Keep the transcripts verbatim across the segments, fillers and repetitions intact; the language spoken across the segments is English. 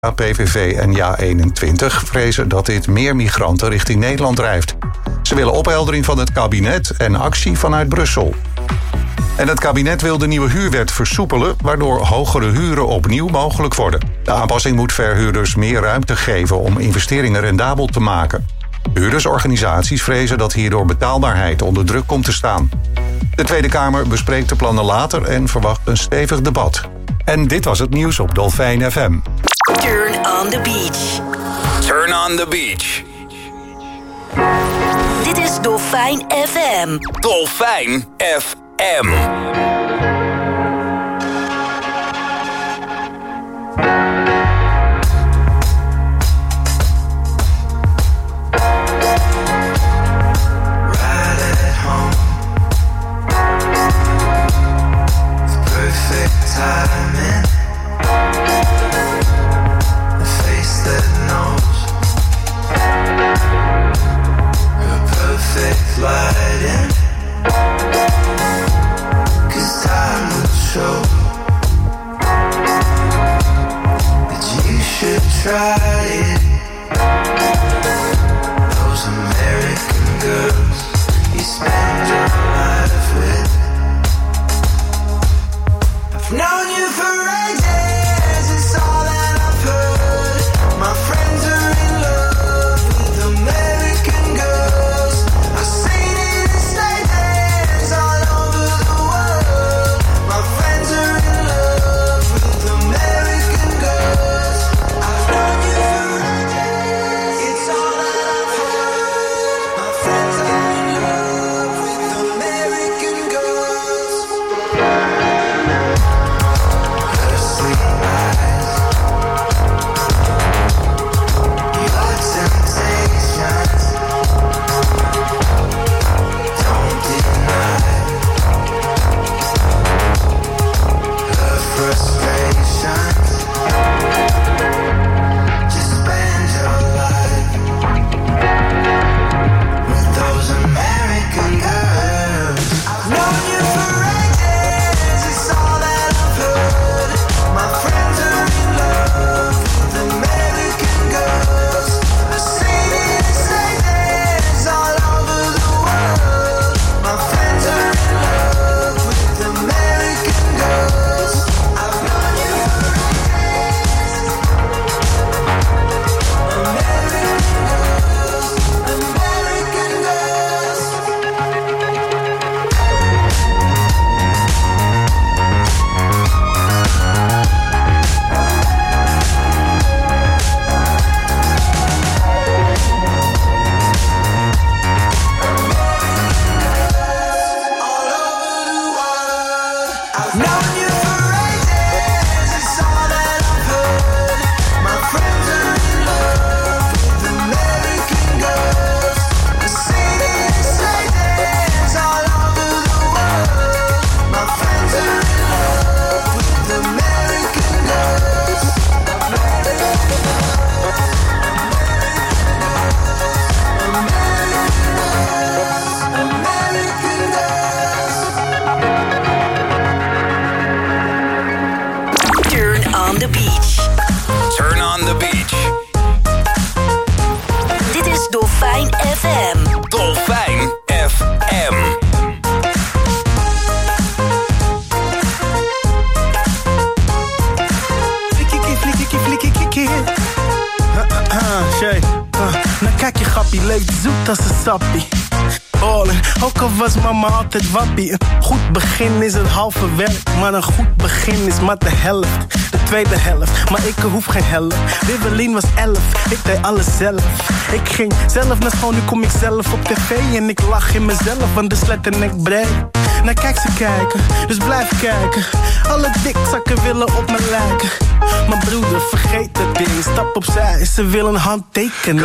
P V V en Ja eenentwintig vrezen dat dit meer migranten richting Nederland drijft. Ze willen opheldering van het kabinet en actie vanuit Brussel. En het kabinet wil de nieuwe huurwet versoepelen, waardoor hogere huren opnieuw mogelijk worden. De aanpassing moet verhuurders meer ruimte geven om investeringen rendabel te maken. Huurdersorganisaties vrezen dat hierdoor betaalbaarheid onder druk komt te staan. De Tweede Kamer bespreekt de plannen later en verwacht een stevig debat. En dit was het nieuws op Dolfijn F M. Turn on the beach. Turn on the beach. Dit is Dolfijn F M. Dolfijn F M. Timing, a face that knows her perfect lighting, 'cause time will show that you should try it. Those American girls you spend your life with. I've known you for ages, it's all that I've heard. My friends are in love with American girls. I've seen it in stages all over the world. My friends are in love with American girls. I've known you for ages, it's all that I've heard. My friends are in love with American girls. Ook al was mama altijd wappie. Een goed begin is het halve werk, maar een goed begin is maar de helft. De tweede helft, maar ik hoef geen helft. Wibbelien was elf, ik deed alles zelf. Ik ging zelf naar school, nu kom ik zelf op tv. En ik lach in mezelf, want de slet en ik breed. Nou kijk ze kijken, dus blijf kijken. Alle dikzakken willen op me lijken. Mijn broeder, vergeet het ding. Stap opzij, ze willen een handtekening.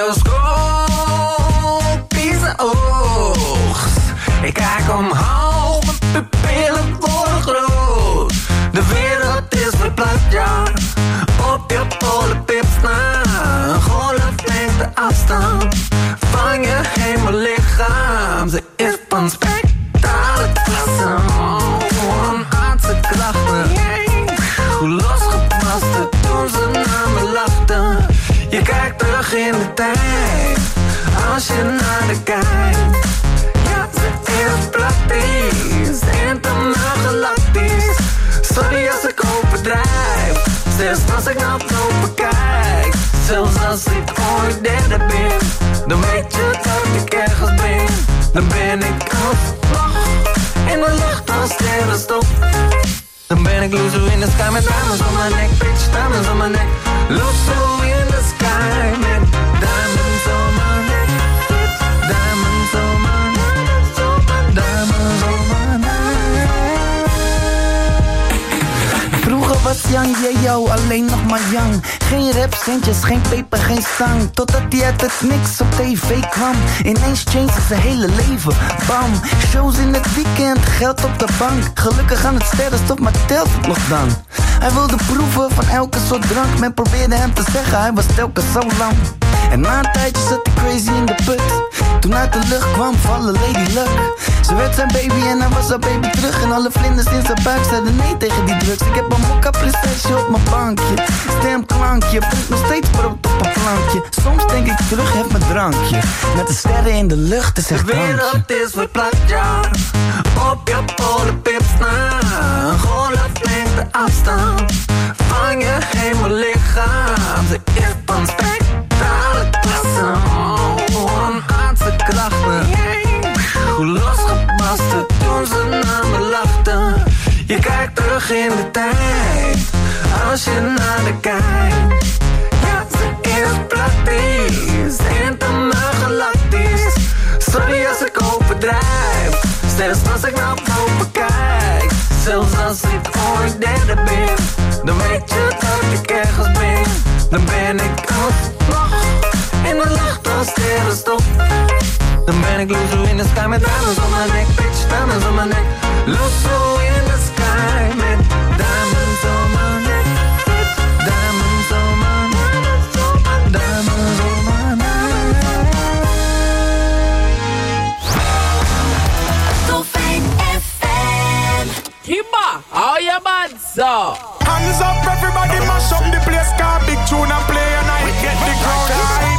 Kaleidoscoop is de oogst. Ik kijk omhoog, mijn pupillen worden groot. De wereld is verplaatst, ja. Op je polenpips na. Een golf neemt de afstand van je hemellichaam. Ze is van spectrale klasse. Oh, een aardse krachten. Hoe losgepast het toen ze naar me de tijd. Als je naar de kijkt. Ja, ze is praktisch. Helemaal galactisch. Sorry als ik overdrijf. Zelfs als ik naar boven kijk. Zelfs als ik ooit derde ben. Dan weet je dat ik ergens ben. Dan ben ik als vlag. In de lucht als sterrenstof. Dan ben ik loser in the sky met diamonds on my neck. Bitch, diamonds on my neck. Loser in the sky met diamonds on my neck. Diamonds on my neck. Diamonds on my neck. Vroeger was Young, yeah yo, alleen nog maar young. Geen rapcentjes, geen peper, geen stang. Totdat hij uit het niks op tv kwam. Ineens changed zijn hele leven, bam. Shows in het weekend, geld op de bank. Gelukkig aan het sterrenstof, maar telt het nog dan? Hij wilde proeven van elke soort drank. Men probeerde hem te zeggen, hij was telkens zo lang. En na een tijdje zat hij crazy in de put. Toen uit de lucht kwam vallen Lady Luck. Ze werd zijn baby en hij was haar baby terug. En alle vlinders in zijn buik zeiden nee tegen die drugs. Ik heb een mokka prinsesje op mijn bankje. Stemklankje, brengt nog steeds brood op een plankje. Soms denk ik terug, heb mijn drankje. Met de sterren in de lucht, is echt de wereld is verplaatst, ja. Op je polenpips na. Een golflengte afstand van je hemellichaam. Ze is van spectrale klasse. Oh, een aardse krachten. Hoe losgebarsten toen ze naar me lachten. Je kijkt terug in de tijd. Als je naar de kijkt. Ja, ze is praktisch. Helemaal galactisch. Sorry als ik overdrijf. Zelfs als ik naar boven kijk. Zelfs als ik ooit derde ben. Dan weet je dat ik ergens ben. Dan ben ik als vlag. In de lucht als sterrenstof. Dan ben ik loser in the sky met diamonds on my neck. Bitch, diamonds on my neck. Loser in the sky met diamonds on my neck. Diamonds on my neck. Diamonds on my neck. Dolfijn F M. Kimba, how you bad, so? Hands up, everybody mash up the place. Car big tune and play and I get the crowd hype.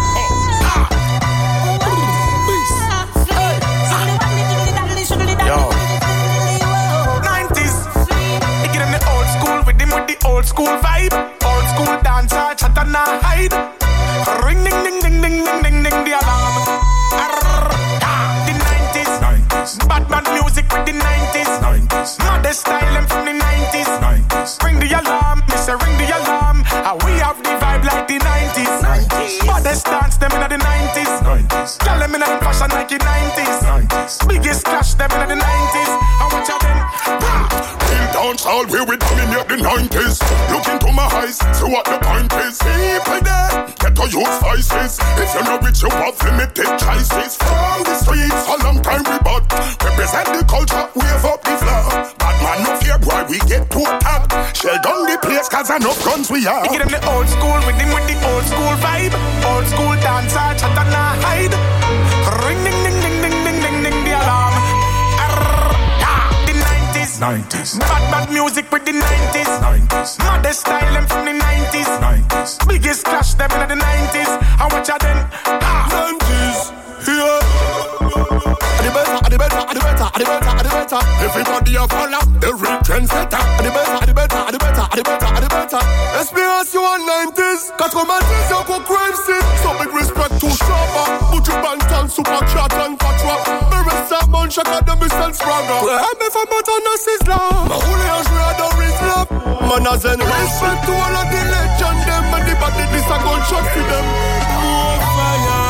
Yo. nineties. They get them the old school with them with the old school vibe. Old school dancer, chat and a hide. Ring ding ding ding ding ding ding ding the alarm. Arr, ah, the nineties. nineties. Bad bad music with the nineties. nineties. Modest style them from the nineties. nineties. Ring the alarm, mister ring the alarm. Ah, we have the vibe like the nineties. nineties. Modest dance them in the nineties. nineties. Tell them in the fashion like the nineties. nineties. Biggest clash them in the nineties. I watch out them. Real dance all we will dominate the nineties. Look into my eyes, see what the point is. People there, get to use vices. If you're not rich, you have limited choices. From the streets, a long time we bought. Represent the culture, wave up the flag. Bad man no fear, boy, we get to attack. Shell down the place, cause enough guns we have. They get them the old school with them with the old school vibe. Old school dancer, chat and a hide. Ring ding ding ding ding ding ding ding the alarm. Arr, ah, the nineties. nineties. Bad bad music with the nineties. nineties. Modest style them from the nineties. nineties. Biggest clash them in the nineties. I watch out them. Ah. nineties. Yeah. Are the better, are the better, are the better, are the better, are the better. Everybody a follow the real trendsetter. Are the better, are the better, are the better, are the better, are the better. Experience you on nineties. quatre-vingt-dix y'a qu'au crime scene. So big respect to Shabba. Buju Banton, Super Chat and Patra. Barista, Munchak, Adamis and Spraga. Ouais, mais femme ton assise là. Ma roule un joueur à Doris Love. Man has an respect to all of the legend. Them and the body, this a gunshot for them. More fire.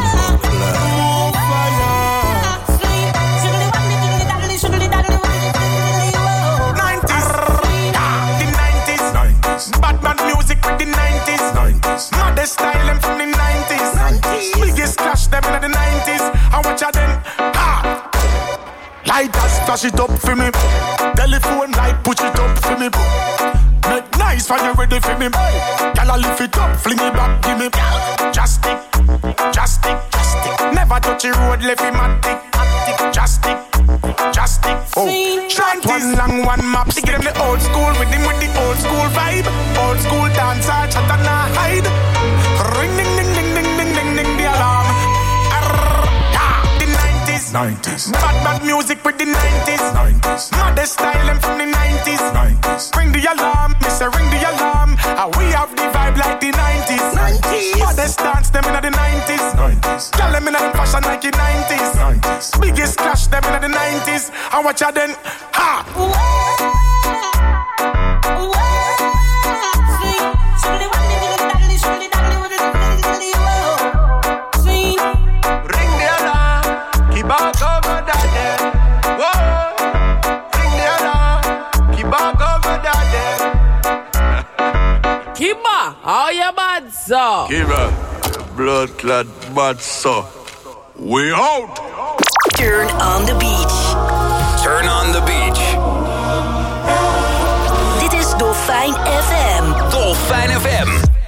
Bad man music with the nineties. nineties. Modest style them from the nineties. nineties. Biggest clash them in the nineties. I watch out them. Ha! Lighters flash it up for me. Telephone light push it up for me. Make nice when you ready for me. Y'all lift it up, fling it back, give me. Just stick, just stick, just stick. Never touch the road, left him at tick. Just stick, just stick. Oh, short one long one map. They get them the old school with him with the old school vibe. Old school dancer, chat and a hide. Ring ding ding ding ding nineties. Bad, bad music with the nineties. nineties. Modest style and from the nineties. nineties. Ring the alarm, mister ring the alarm. And we have the vibe like the nineties. nineties. Modest dance them in the nineties. nineties. Girl them in the fashion like the nineties. nineties. Biggest clash them in the nineties. And watch out then, ha! Back over that there. Whoa. Ring the alarm. Keep back over that there. Kiba, how you bad, so? Kiba, blood clot bad, so. We out. Turn on the beach. Turn on the beach. Dit is Dolfijn F M. Dolfijn F M.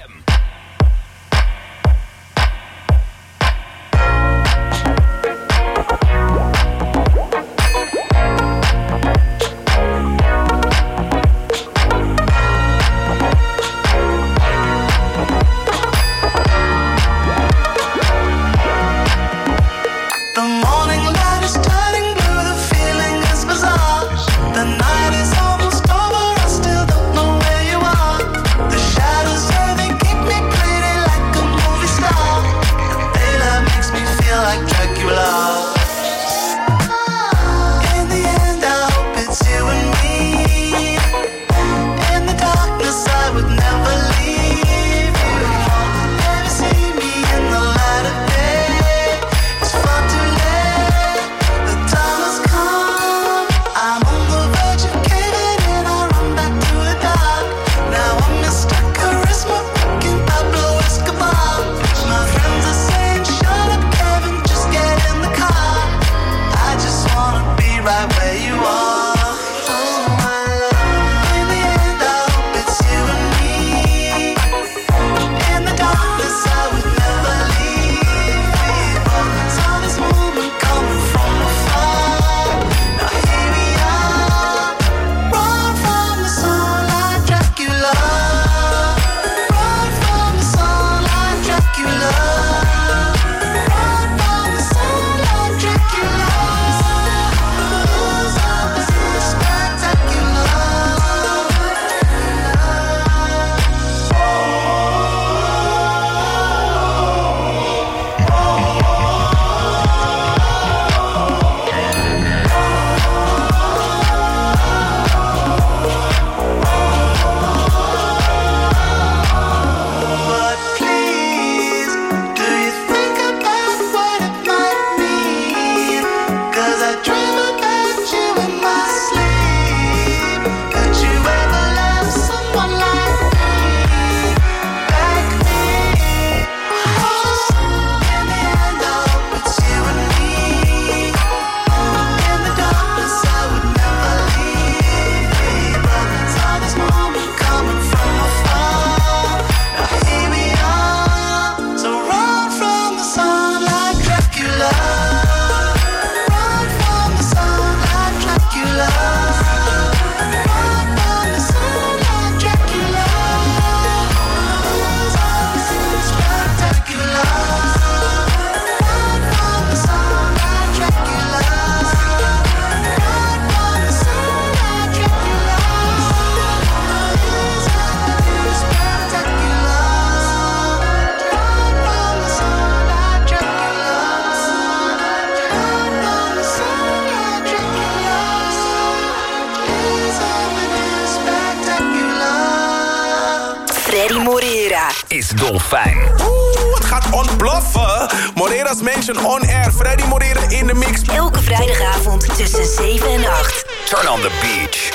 Is Dolfijn. Oeh, het gaat ontploffen. Moreira's Mansion on air. Freddy Moreira in de mix. Elke vrijdagavond tussen zeven en acht. Turn on the beach.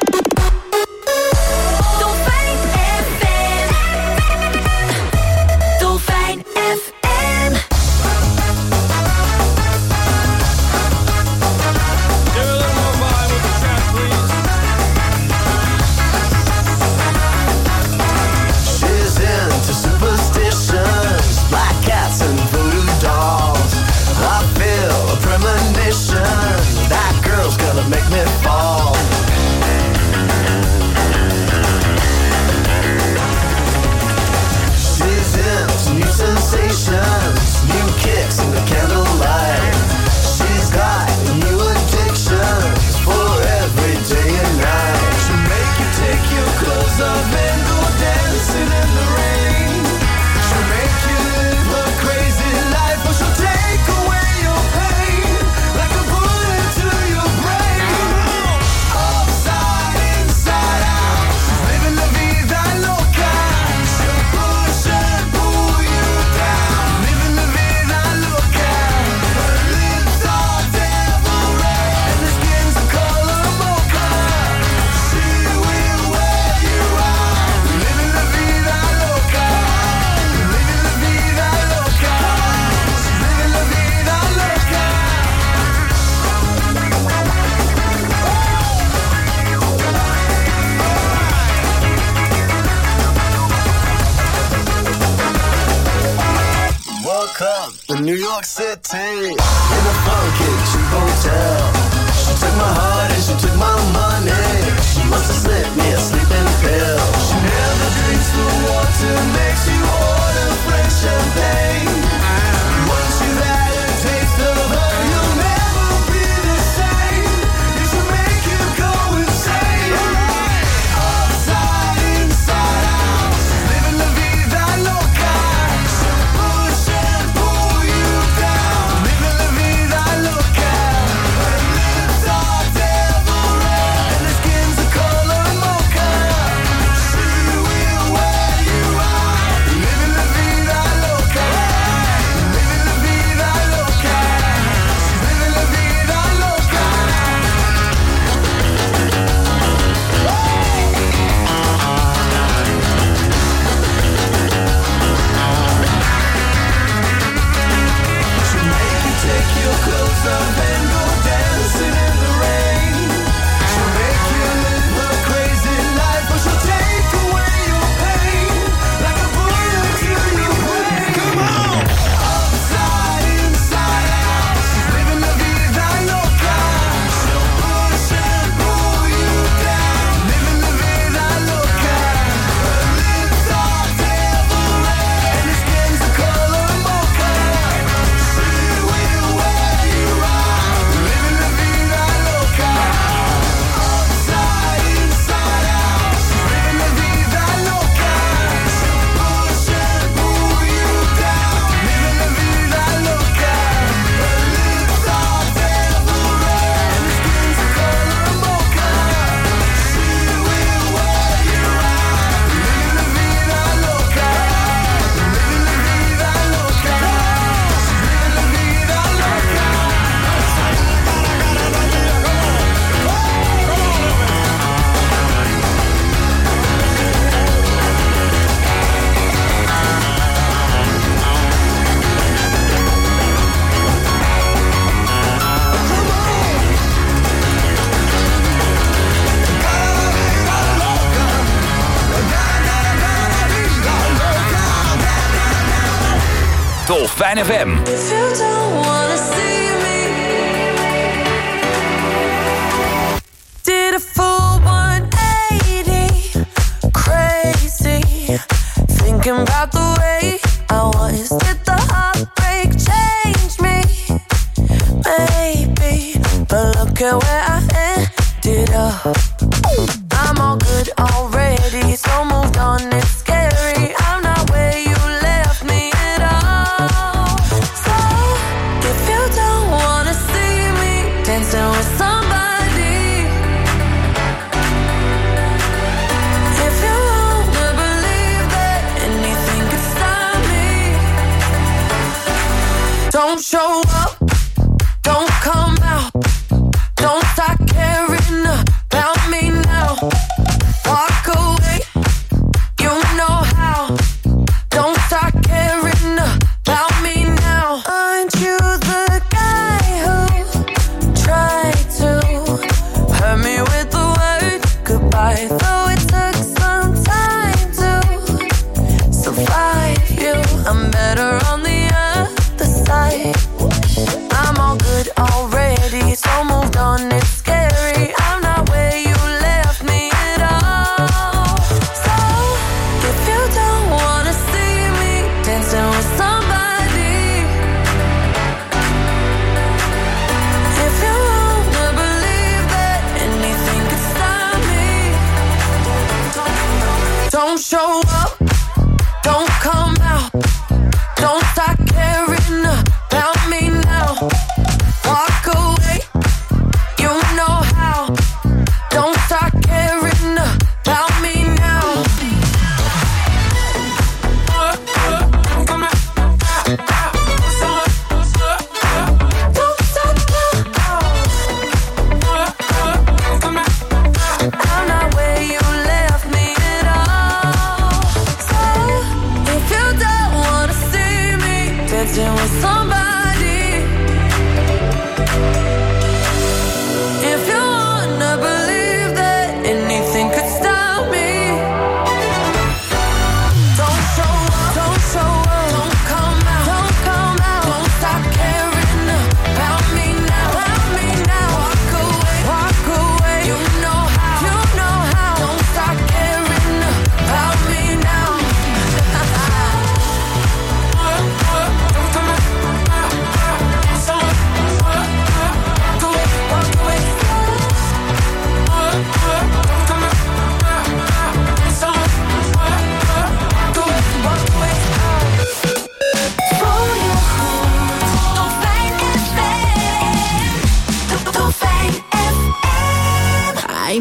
Dolfijn F M. Dolfijn F M. Black cats and voodoo dolls. I feel a premonition. That girl's gonna make me fall. She's into new sensations, new kicks in the candlelight. She's got in New York City, in a funky cheap hotel. She took my heart and she took my money. She must have slipped me a sleeping pill. She never drinks the water, makes you order French champagne. Once you've had a taste of her, you'll never be the same. It should make you go insane. Upside, inside out, living la vida loca. She'll push and pull you down, living la vida loca. Her lips are devil red and her skin's the color mocha. She will wear you out, living la vida loca, living la vida loca. She's living la vida loca. She'll make you take your clothes off and go dancing in the rain. She'll make you live a crazy life, but she'll take away your pain like a bullet to your brain. Come on! Upside, inside out, she's living la vida loca. She'll push and pull you down, living la vida loca. Her lips are devil red and her skin's the color mocha. She will wear you out, living la vida loca. Upside, inside out, she's living la vida loca. She'll push and pull you down, living la vida loca. Her lips are devil red and her skin's the color mocha. She will wear you out, living la vida loca, living la vida loca. She's living la vida loca. Dolfijn F M. If you don't wanna see me, did a full one eighty, crazy, thinking about the way I was. Did the heartbreak change me? Maybe, but look at where I ended up. I'm all good already, so moved on, it's scary. I'm not where you left me at all. So, if you don't wanna see me dancing with somebody, if you wanna believe that anything could stop me, don't show up, don't come out, don't start caring about me now. Walk away, you know how. Don't start caring about me now. Aren't you the guy who tried to hurt me with the word goodbye? Though it took some time to survive you, I'm better on the other side. I'm all good already, so moved on, it's scary. I'm not where you left me at all. So, if you don't wanna see me dancing with somebody, if you wanna believe that anything could stop me, don't show up, don't come out, don't start caring about me now. Walk away, you know how. Don't start caring about me now. Don't stop now. I'm not where you left me at all. So, if you don't wanna see me dancing with somebody, if you wanna believe that anything could stop me, don't show up, don't show up, don't come out, don't come out, don't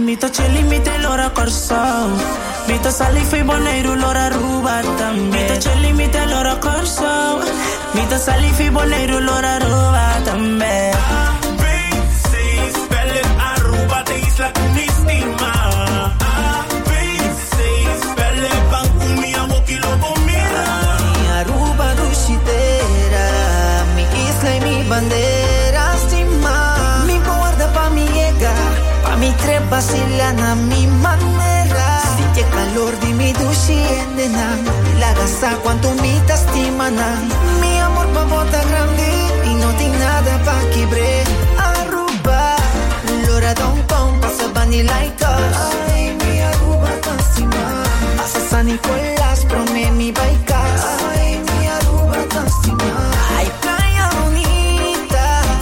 mito chili, mito lora corso. Mito sali, fui boneiro, lora ruba também. Mito chili, mito lora corso. Mito sali, fui boneiro, lora ruba também. A, B, C, spell it, Aruba, de isla con mi estima. A, B, C, spell it, Bankumi, Awoki, Lobo, mira. Mi Aruba, Dushitera, mi isla y mi bandera, estima. Mi guarda pa' mi llega, pa' mi tres vacilan a mi manera. Siente el calor de mi dushiendena, la gasa cuanto mi tastimana. Mi amor pa' bota grande y no tiene nada pa' quebre. Aruba, Lora Don Pong, pasa Bunny like us. Ay, mi Aruba tastima, pasa San Nicolás, prome mi baikas. Ay, mi Aruba tastima. Ay, playa bonita,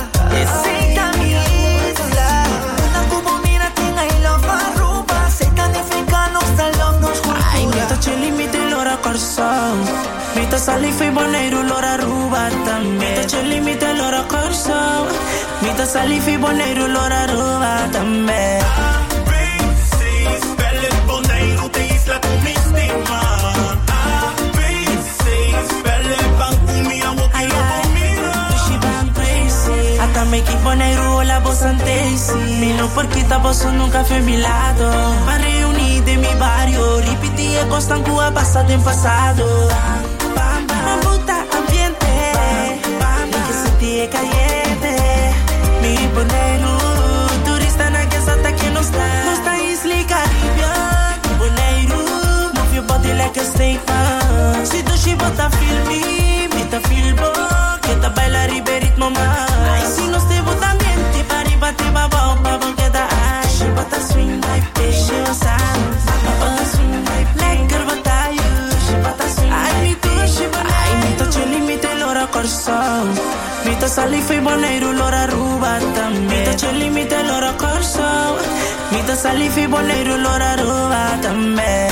esa mi isla. Una como mira tenga y love Aruba, se canifica nos talong nos cultura. Ay, mito chili, mito lora corso. Mito sali, fui boneiro, lora ruba também. Mito chili, mito lora corso. Mito sali, fui boneiro, lora ruba também. A, B, C, spell it, boneiro, de isla con mi estima. A, B, C, spell it, Bankumi, Awoki, Lobo, mira. She bang crazy. Hasta me equipo negro la voz antes. Mi no porquita vos nunca fue mi lado. Me reuní de mi barrio. Repetí el costan Cuba pasado en pasado. Bam, bam, puta ambiente. Bam, bam, que sentí caliente. Mi bonero, turista na que sata que no está. No está isla Caribbean. Bonero, move your body like a snake man. Si tu she bota feel me, me ta feel bo. Que ta bailar y ver ritmo más. Ay, si no te bota ambiente, pari bate babao, babao que da ay. She bota swing like this, she bota bota swing like lekker bota you. She bota swing ay, mi tu, she bota. Ay, mi to chili, mi te lora corso. Mi to sali, fui boneiro, lora ruba também. Mi to chili, mi te lora corso. Mi to sali, fui boneiro, lora ruba também.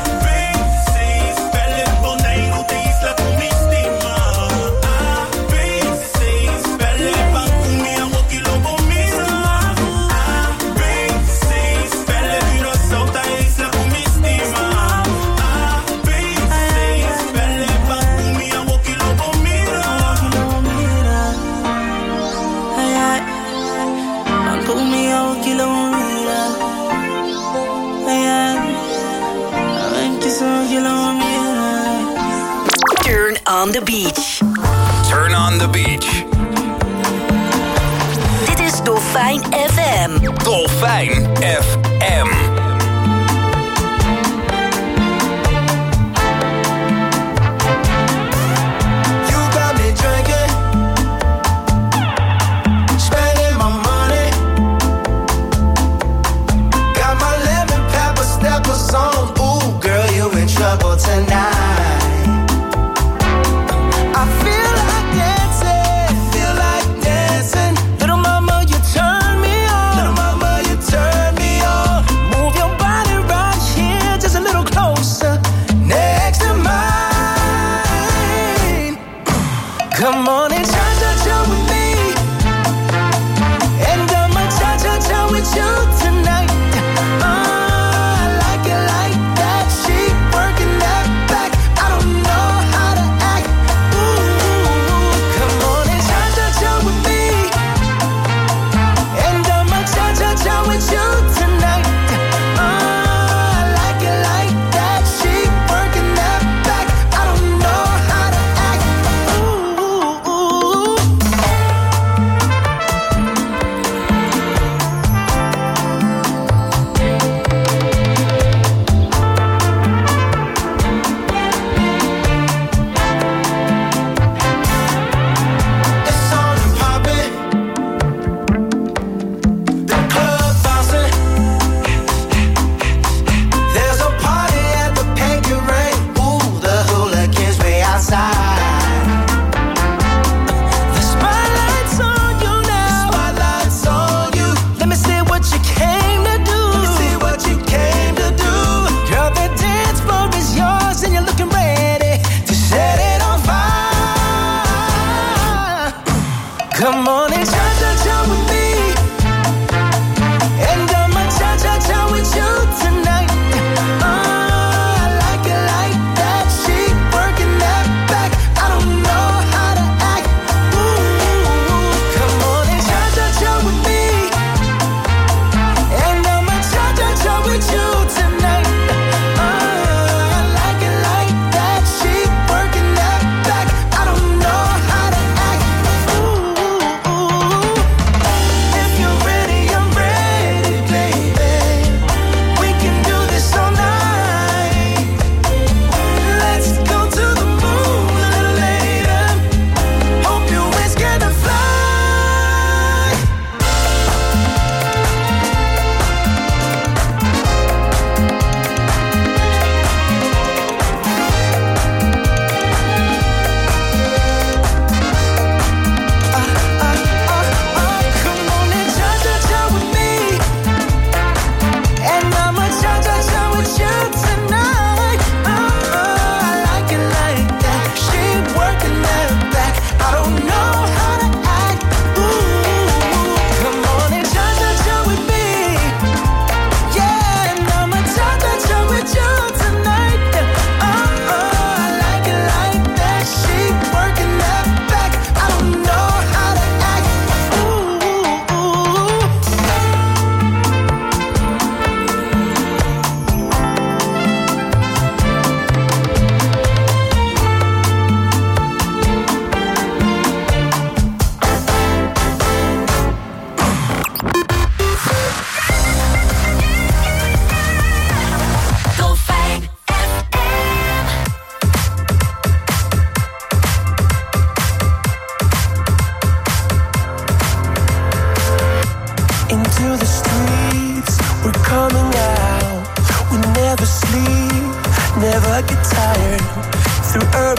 Turn on the beach. Turn on the beach. Dit is Dolfijn F M. Dolfijn F M. Little mama, you turn me on.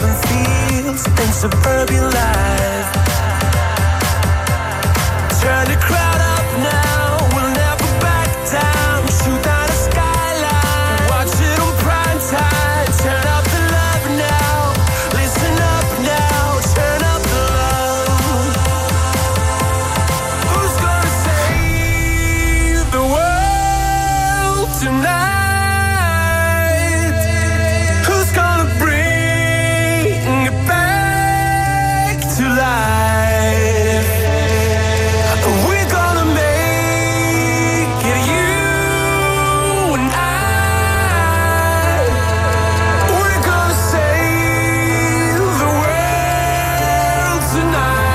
urban fields and suburban life. Turn the crowd up now, we'll never back down. Shoot down the skyline, watch it on prime time. Turn up the love now, listen up now, turn up the love. Who's gonna save the world tonight? Who's gonna bring it back to life? We're gonna make it, you and I. We're gonna save the world tonight.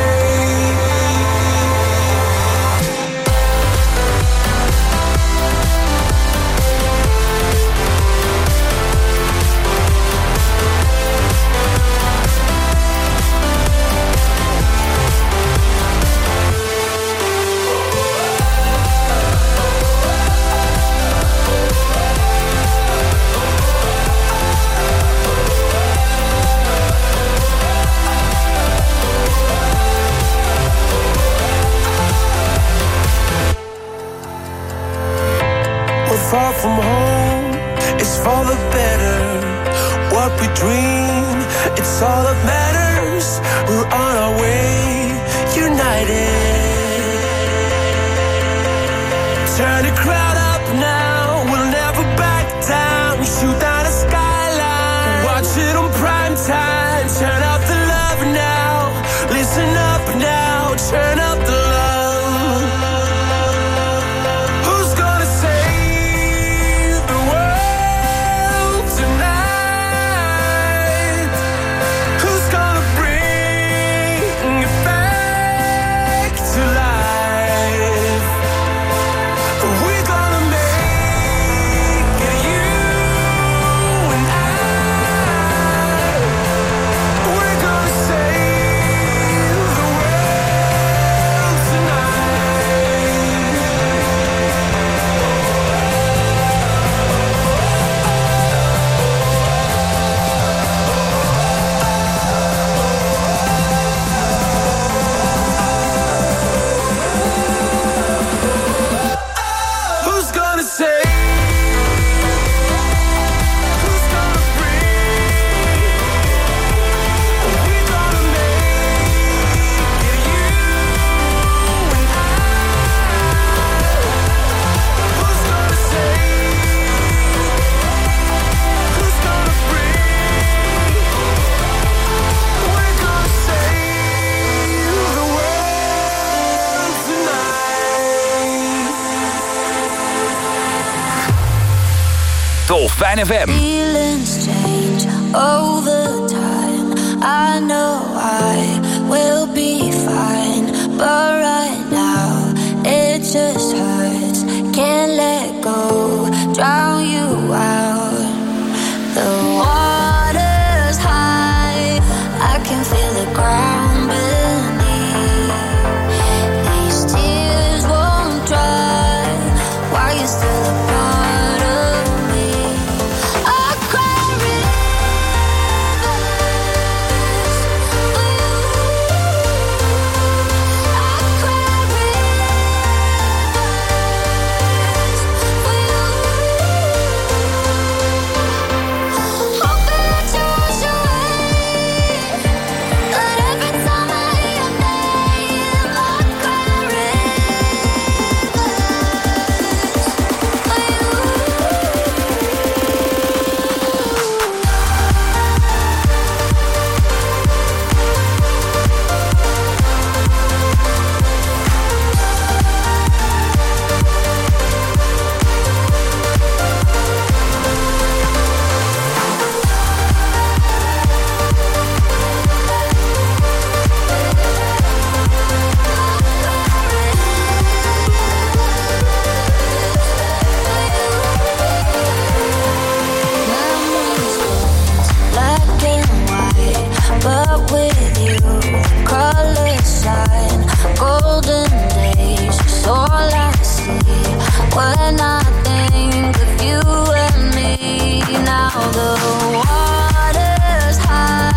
We're far from home, it's for the better. What we dream, it's all that matters. We're on our way, united. Turn the crowd up now, we'll never back down. Shoot down the skyline, watch it on prime time. Turn up the love now, listen up now, turn up the love. Who's gonna save the world tonight? Who's gonna bring it back to life? We're gonna make it, you and I. We're gonna save the world tonight. Who's gonna save? Who's gonna bring? We're gonna make it, you and I. Who's gonna save? Who's gonna bring? We're gonna save the world tonight. Dolfijn F M. Feelings change over time. I know I will be fine, but right now it just hurts. Can't let go, drown you out. The water's high, I can feel the ground beneath. These tears won't dry while you're still a part of me. I cry rivers for you. I cry rivers for you. Hoping that you wash away, but every time I hear your name, I cry rivers for you. Memories black and white, but with you, colors shine. Golden days is all I see when I think of you and me. Now the water's high,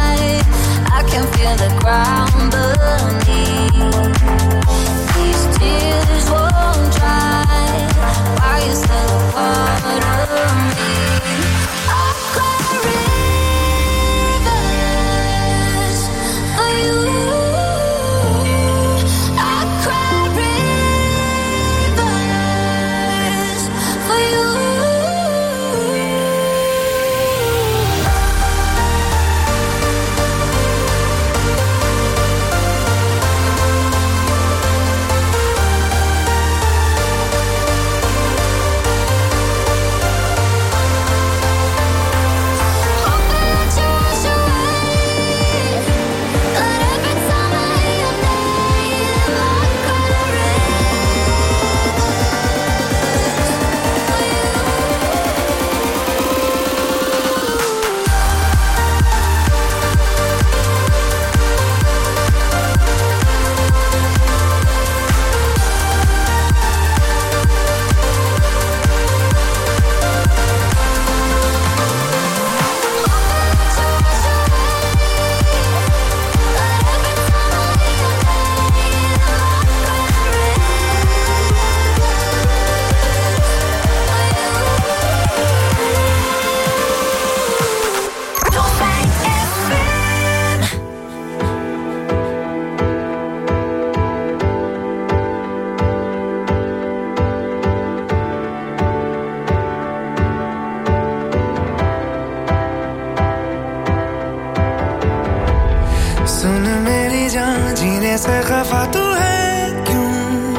जान जीने से खफा तू है क्यों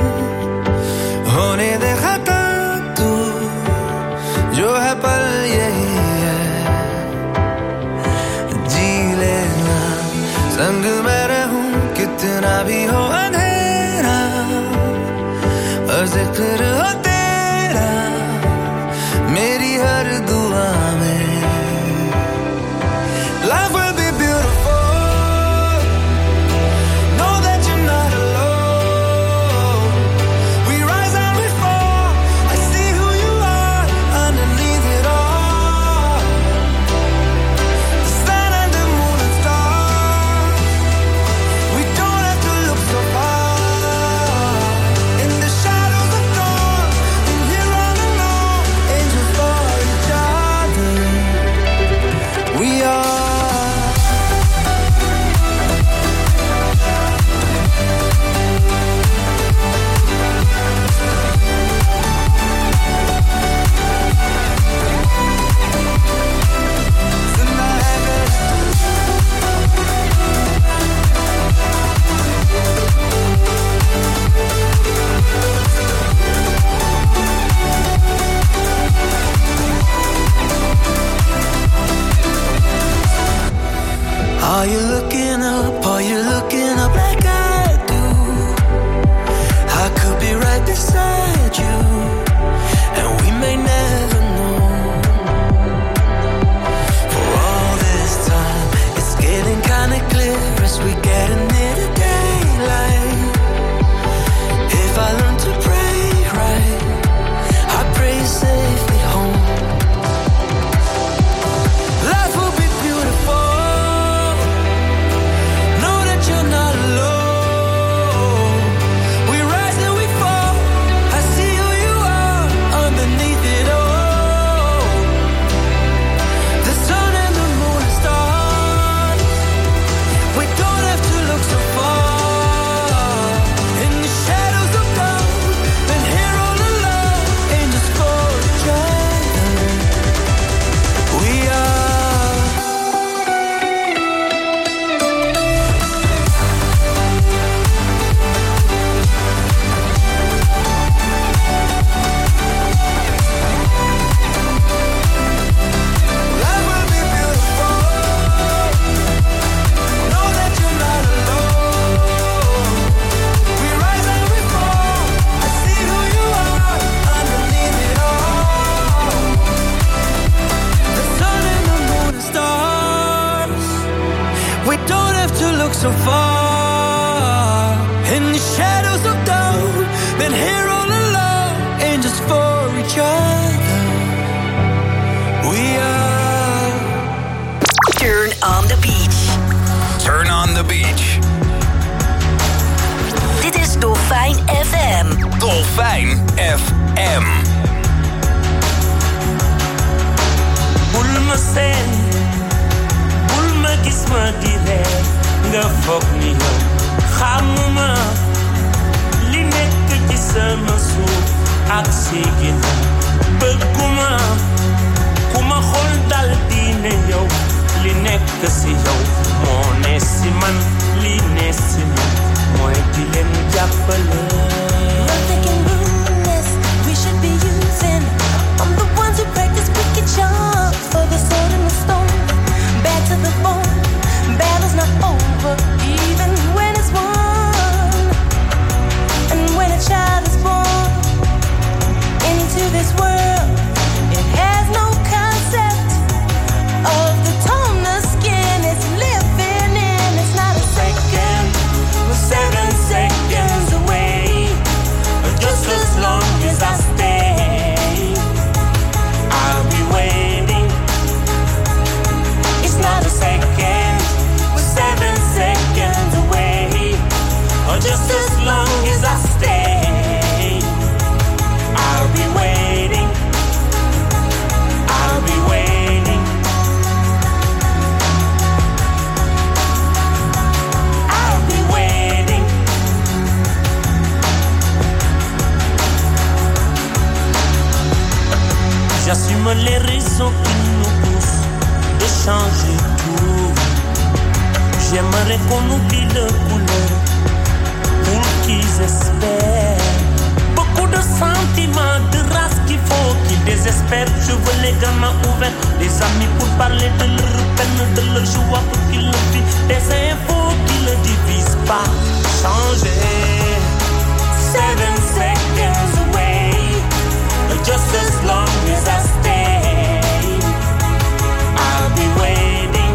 होने दे खता तू जो है पल यही है जी लेना संग मैं रहूं कितना भी हो अंधेरा और जिक्र हो तेरा मेरी हर दुआ में Life will be beautiful. Know that you're not alone. We rise and we fall. I see who you are underneath it all. The sun and the moon and stars. We don't have to look so far. In the shadows of dawn, and here all alone, angels for each other. We are. Are you looking up? Are you looking up like I do? I could be right beside you, and we may never know. For all this time, it's getting kinda clear as we get near the daylight. If I learn to pray right, I pray safely home. Life will be beautiful. You're not alone. We rise and we fall. I see who you are underneath it all. The sun and the moon and stars. We don't have to look so far. In the shadows of dawn, and here all alone, angels for each other. We are. So far in the shadows of dawn, been here all along, angels for each other. We are. Turn on the beach. Turn on the beach. Dit is Dolfijn F M. Dolfijn F M. Bulma sen, bulma gis ma di reer. Nga foog ni yow xamuma li nekk ci sama suuf ak si ginnaaw bëgguma ku ma xool dal di ne yow li nekk si yow moo ne si man li ne si man mooy di leen jàppale. Nothing can ruin this. We should be using. I'm the ones who practice wicked charms for the sword and the stone. Back to the bone. Battle's not over, even when it's won. And when a child is born into this world, it has no concept of the tone the skin is living in. It's not a second, we're seven seconds away. Just as long as I stay, I'll be waiting. It's not a second, seven seconds away, or just as long as I stay, I'll be waiting, I'll be waiting, I'll be waiting. J'assume les raisons qui nous poussent de changer tout. J'aimerais qu'on oublie le couleur pour qu'ils espèrent. Beaucoup de sentiments, de race qu'il faut qu'ils désespèrent. Je veux les gamins ouverts, des amis pour parler de leur peine, de leur joie pour qu'ils le vivent. Des infos qui ne divisent pas, changer. Seven seconds away, just as long as I stay, I'll be waiting.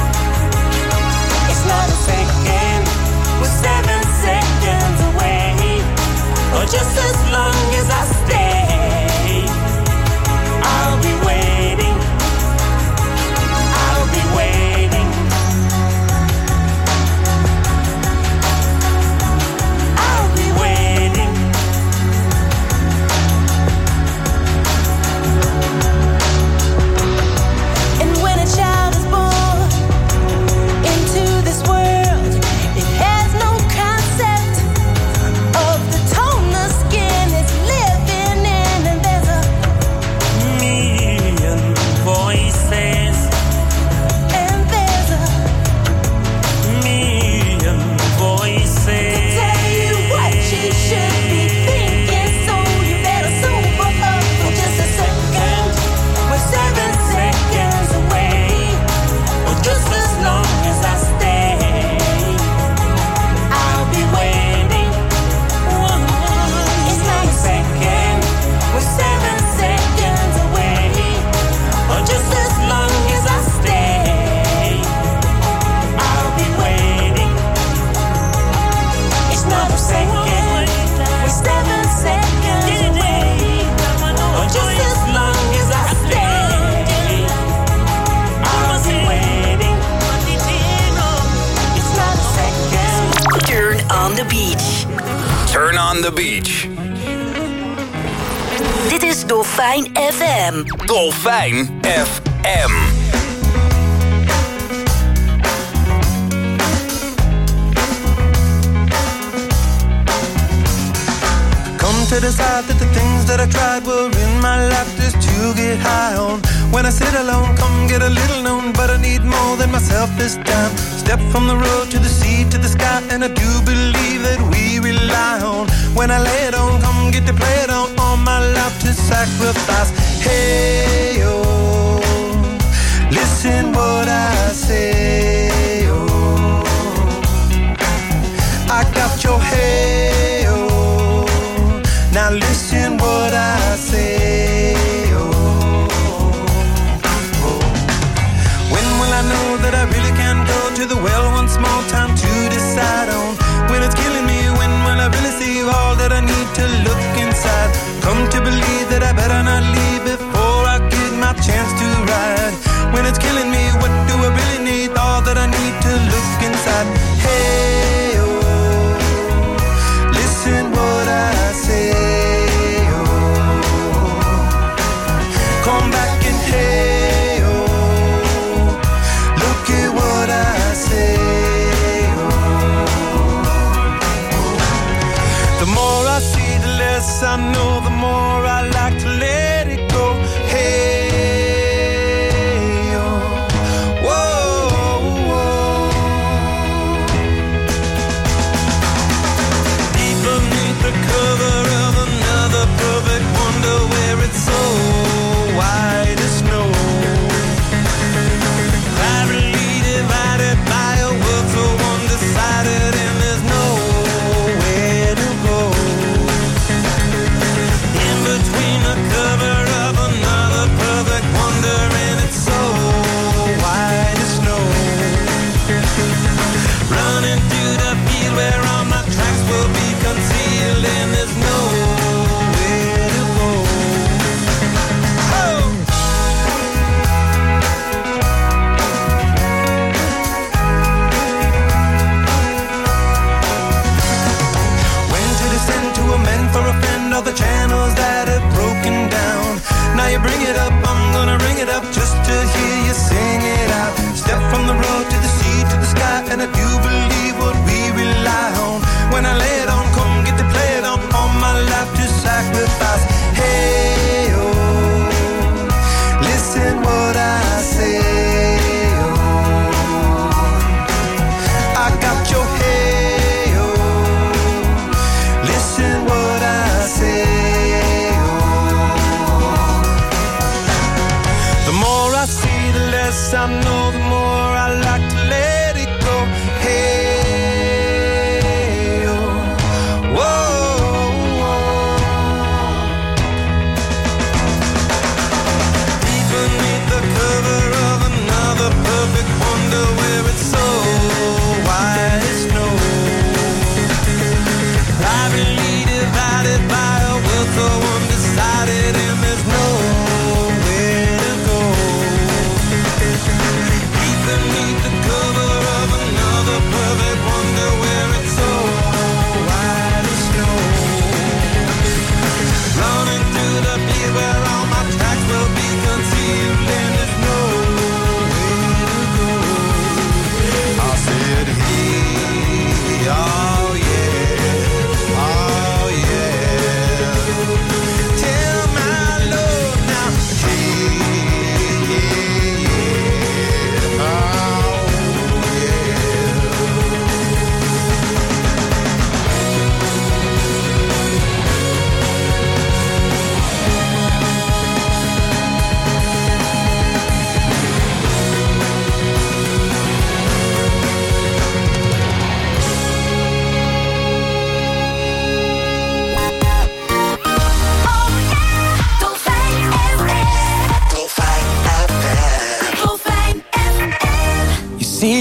It's not a second, we're seven seconds away, or just as long as I stay, I'll be waiting. I'll be waiting. I'll be waiting. And when a child is born into this world, it has no concept of the tone the skin is living in, and there's a million voices, and there's a million voices to tell you what you should be thinking, so you better sober up for just a second. We're seven seconds away, or just as long as I stay, I'll be waiting. it's not a second. We're seven seconds away, or just as long as I stay, I'll be waiting. It's not a second. We're seven seconds away, or just as long as I stay, I'll be waiting. it's not a second. Turn on the beach. Turn on the beach. Dit is Dolfijn F M. Dolfijn F M. Come to decide that the things that I tried were in my life just to get high on. When I sit alone, come get a little known, but I need more than myself this time. Step from the road to the sea to the sky, and I do believe that we rely on. When I lay it on, come get to play it on, all my life to sacrifice. Hey, oh, listen what I say, oh, I got your hey, oh, now listen what I say, oh, oh. When will I know that I really can go to the well one small time to decide on? When it's killing me, when will I really see all that I need to look inside? Come to believe that I better not leave before I get my chance to ride. When it's killing me, what do I really need? All that I need to look inside. Hey, oh, listen what I say, oh, come back and hey, oh, look at what I say, oh. The more I see, the less I know, the more I like to let it go. Hey, oh, whoa, whoa. Deep beneath the cover of another perfect wonder, where it's so white as snow, privately divided by a world so undecided, and there's nowhere to go.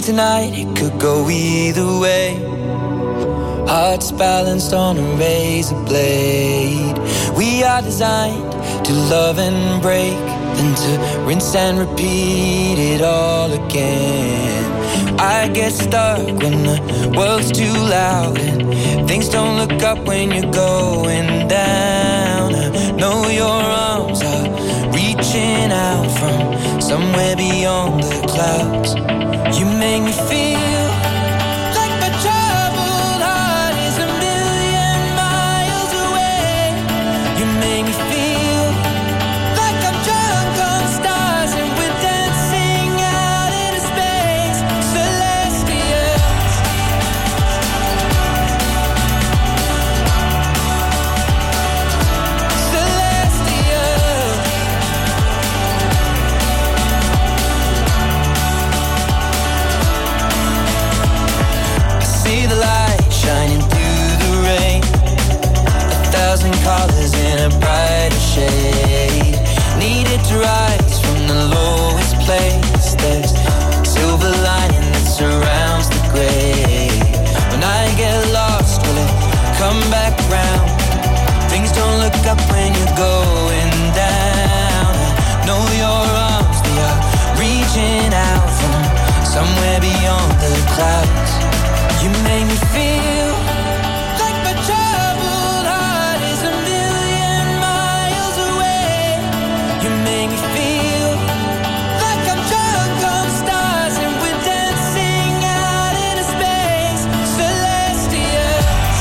tonight, it could go either way. Hearts balanced on a razor blade. We are designed to love and break, then to rinse and repeat it all again. I get stuck when the world's too loud and things don't look up when you're going down. I know your arms are reaching out from somewhere beyond the clouds. You make me feel like my troubled heart is a million miles away. You make me feel like I'm drunk on stars and we're dancing out into space. Celestials. Celestials. See the light shining through the rain. A thousand colors in a brighter shade. Needed to rise from the lowest place. There's silver lining that surrounds the gray. When I get lost, will it come back round? Things don't look up when you're going down. I know your arms, they are reaching out from somewhere beyond the clouds. You make me feel like my troubled heart is a million miles away. You make me feel like I'm drunk on stars and we're dancing out into space. Celestials.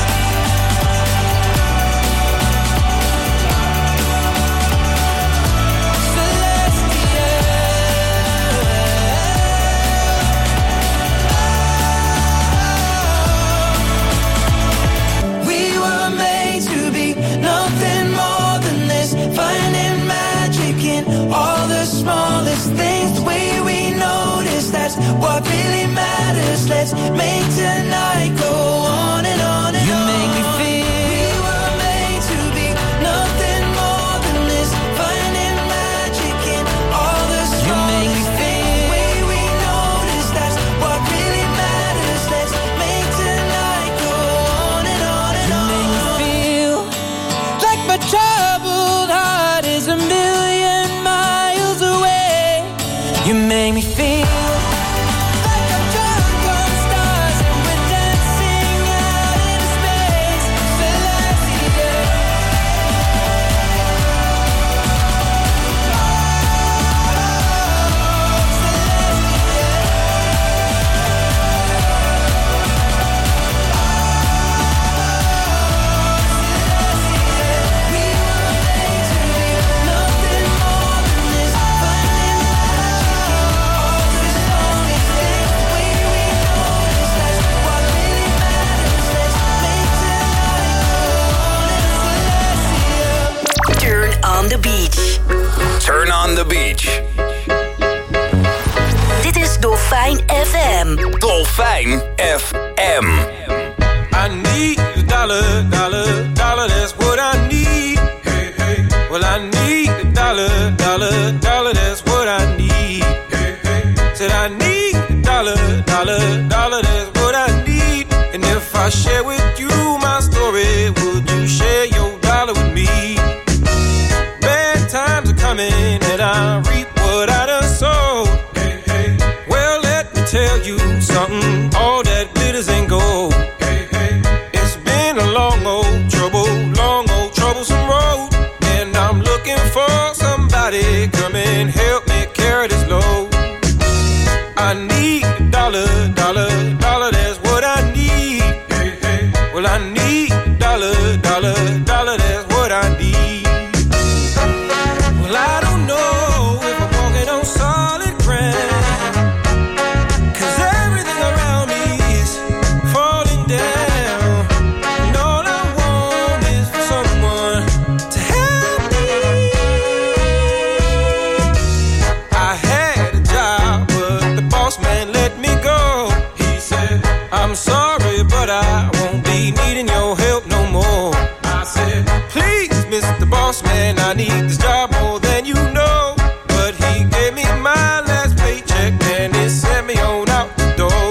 We were made to be nothing more than this. Finding magic in all the smallest things. The way we notice, that's what really matters. Let's make tonight go on and on and on. You make me feel we were made to be nothing more than this. Finding magic in all the smallest things. The way we notice, that's what really matters. Let's make tonight go on and on and on. You make me feel like my troubled heart is a million miles away. You make me feel like I'm drunk on stars and we're dancing out into space. Celestial. Turn on the beach. Turn on the beach. Dit is Dolfijn F M. Dolfijn F M. I need a dollar, dollar, dollar, that's what I need. Hey, hey. Well, I need a dollar, dollar, dollar, that's what I need. Hey, hey. Said I need a dollar, dollar, dollar, that's what I need. And if I share with you my story, would you share your dollar with me? Bad times are coming and I reap what I done sowed. Hey, hey. Well, let me tell you something, all that glitters ain't gold. Hey, hey. It's been a long old trouble, long old troublesome road. And I'm looking for somebody come and help me carry this load. I need a dollar, dollar, dollar, that's what I need. Hey, hey. Well, I need a dollar, dollar, dollar, that's what I need. Well, I don't know if I'm walking on solid ground, 'cause everything around me is falling down. And all I want is for someone to help me. I had a job, but the boss man let me go. He said, I'm sorry, but I won't be needing your help no more. I said, please, Mister Boss Man, I need this job more than you know. But he gave me my last paycheck and it sent me on out the door.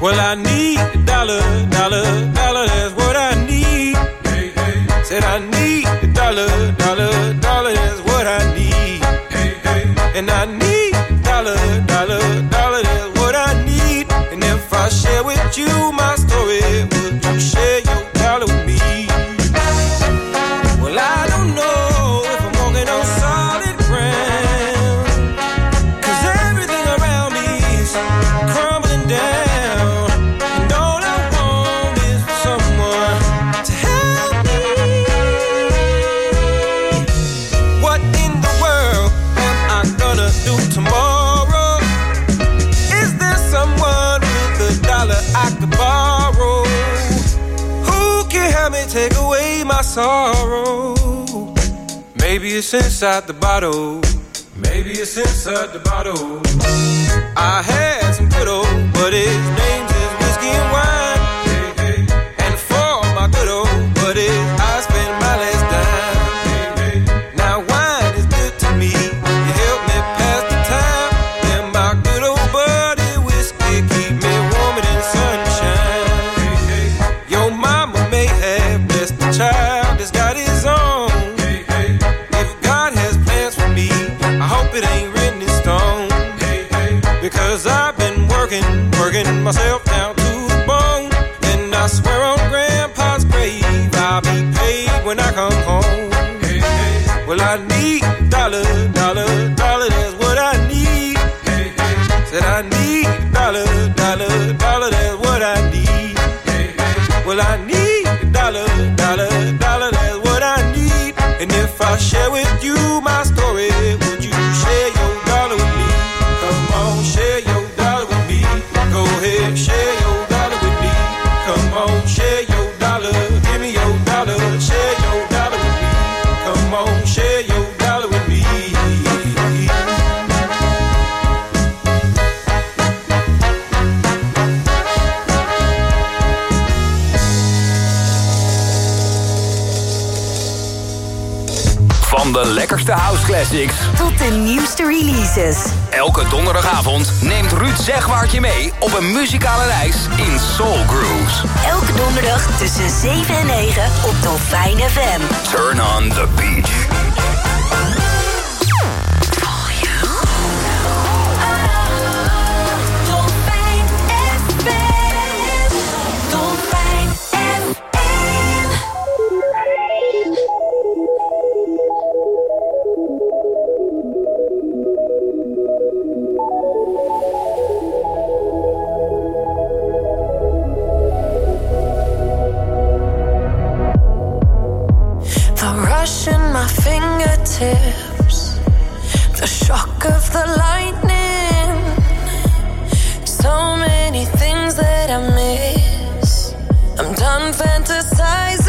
Well, I need a dollar, dollar, dollar, that's what I need. Hey, hey. Said I need a dollar, dollar, dollar, that's what I need. Hey, hey. And I need a dollar, dollar, dollar, that's what I need. And if I share with you my story, would you share your dollar with me? Well, I don't know if I'm walking on solid ground, 'cause everything around me is crumbling down. And all I want is for someone to help me. What in the world am I gonna do tomorrow? Is there someone with a dollar I could borrow? Who can help me take away my sorrow? Maybe it's inside the bottle. Maybe it's inside the bottle. I had some good old, but his name's is whiskey and wine. Hey, hey. And for my good old buddies, I spend my last dime. Hey, hey. Now wine is good to me. You help me pass the time. And my good old buddy whiskey keep me warmer than sunshine. Hey, hey. Your mama may have blessed the child that's got his own. Hey, hey. If God has plans for me, I hope it ain't written in stone. Hey, hey. Because I've been working, working myself down to the bone. And I swear on Grandpa's grave, I'll be paid when I come home. Hey, hey. Well, I need a dollar, dollar, dollar, that's what I need. Hey, hey. Said I need a dollar, dollar, dollar, that's what I need. Hey, hey. Well, I need a dollar, dollar, dollar, that's what I need. And if I share with you my story, would you share your dollar with me? Come on, share your dollar with me. Go ahead, share your dollar with me. Come on, share your dollar. Give me your dollar, share your dollar with me. Come on, share your dollar with me. Van de lekkerste house classics tot de nieuwste releases. elke donderdagavond neemt Ruud Zegwaart je mee op een muzikale reis in Soul Grooves. Elke donderdag tussen zeven en negen op Dolfijn F M. Turn on the beach. Fingertips, the shock of the lightning, so many things that I miss. I'm done fantasizing.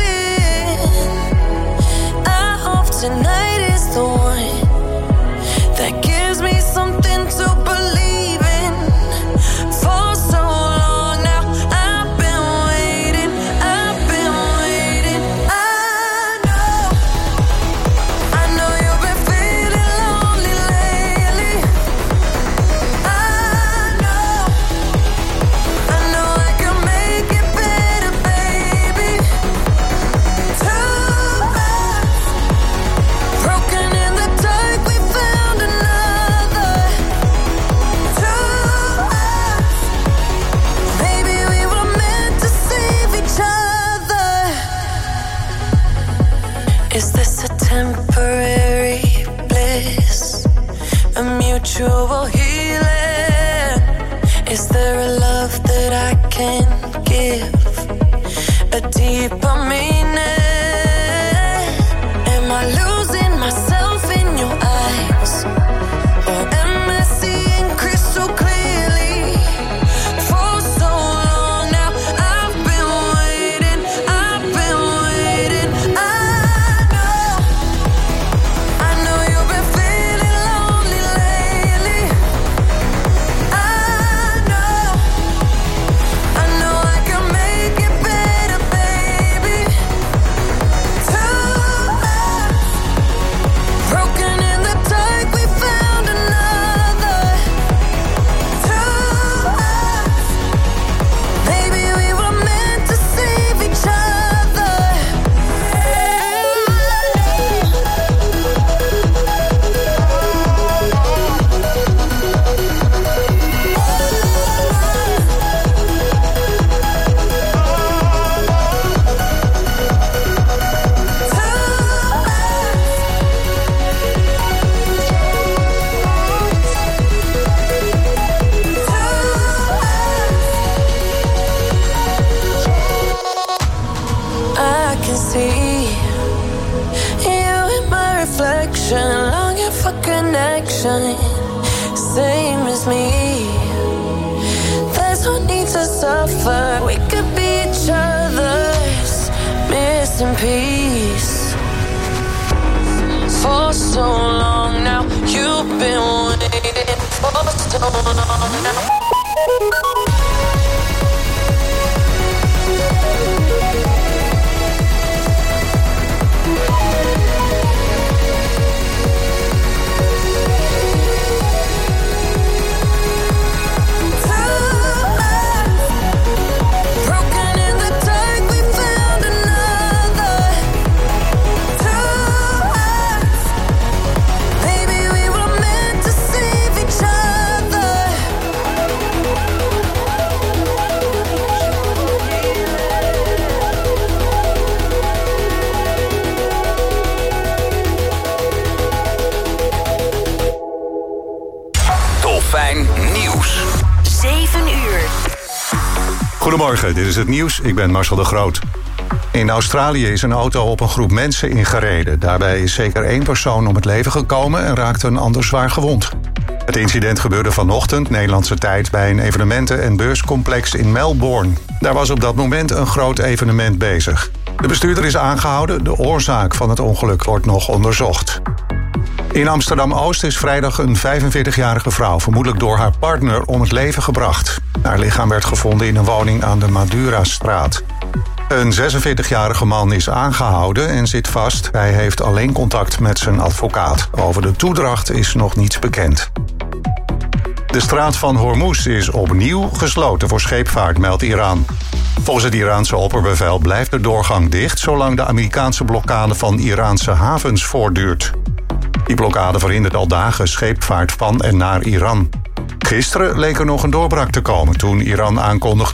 I hope tonight is the one that gives me something to believe in. For so long now, I've been waiting, I've been waiting. I know, I know you've been feeling lonely lately. I know, I know I can make it better, baby. Two hearts broken in the dark, we found another. Two hearts, maybe we were meant to save each other. Is this a temporary bliss, a mutual healing? Is there a love that I can give, a deeper meaning? Am I losing myself in your eyes, or am I seeing crystal clearly? For so long now, I've been waiting, I've been waiting. I know, I know you've been feeling lonely lately. I know, I know I can make it better, baby. reflection, same as me. There's no need to suffer. We could be each other's missing piece. For so long now, you've been waiting for so long now. Goedemorgen, dit is het nieuws. Ik ben Marcel de Groot. In Australië is een auto op een groep mensen ingereden. Daarbij is zeker één persoon om het leven gekomen en raakte een ander zwaar gewond. Het incident gebeurde vanochtend, Nederlandse tijd, bij een evenementen- en beurscomplex in Melbourne. Daar was op dat moment een groot evenement bezig. De bestuurder is aangehouden, de oorzaak van het ongeluk wordt nog onderzocht. In Amsterdam-Oost is vrijdag een vijfenveertigjarige vrouw vermoedelijk door haar partner om het leven gebracht. Haar lichaam werd gevonden in een woning aan de Madura-straat. Een zesenveertigjarige man is aangehouden en zit vast. Hij heeft alleen contact met zijn advocaat. Over de toedracht is nog niets bekend. De straat van Hormuz is opnieuw gesloten voor scheepvaart, meldt Iran. Volgens het Iraanse opperbevel blijft de doorgang dicht zolang de Amerikaanse blokkade van Iraanse havens voortduurt. Die blokkade verhindert al dagen scheepvaart van en naar Iran. Gisteren leek er nog een doorbraak te komen toen Iran aankondigde